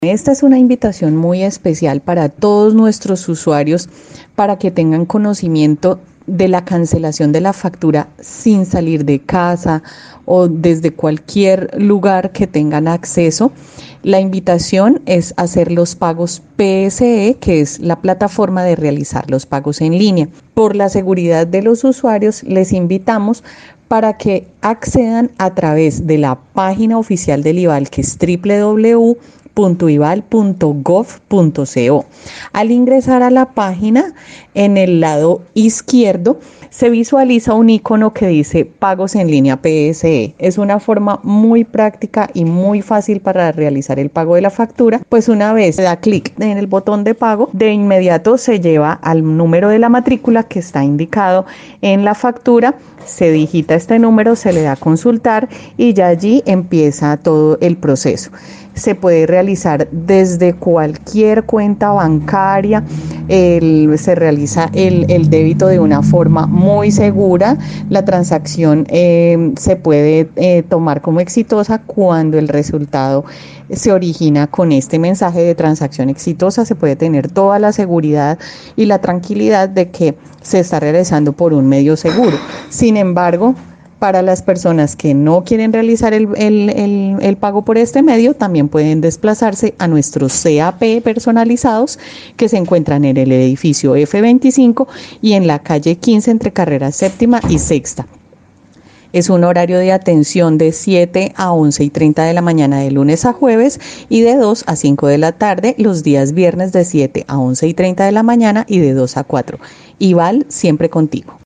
Esta es una invitación muy especial para todos nuestros usuarios para que tengan conocimiento de la cancelación de la factura sin salir de casa o desde cualquier lugar que tengan acceso. La invitación es hacer los pagos PSE, que es la plataforma de realizar los pagos en línea. Por la seguridad de los usuarios, les invitamos para que accedan a través de la página oficial del IVAL, que es www.ival.gov.co. Al ingresar a la página, en el lado izquierdo se visualiza un icono que dice Pagos en línea PSE. Es una forma muy práctica y muy fácil para realizar el pago de la factura, pues una vez se da clic en el botón de pago, de inmediato se lleva al número de la matrícula que está indicado en la factura, se digita este número, se le da a consultar y ya allí empieza todo el proceso. Se puede realizar desde cualquier cuenta bancaria, se realiza el débito de una forma muy segura. La transacción se puede tomar como exitosa cuando el resultado se origina con este mensaje de transacción exitosa. Se puede tener toda la seguridad y la tranquilidad de que se está realizando por un medio seguro. Sin embargo, para las personas que no quieren realizar el pago por este medio, también pueden desplazarse a nuestros CAP personalizados que se encuentran en el edificio F25 y en la calle 15 entre carrera séptima y sexta. Es un horario de atención de 7 a 11:30 de la mañana de lunes a jueves y de 2 a 5 de la tarde los días viernes de 7 a 11:30 de la mañana y de 2 a 4. IVAL siempre contigo.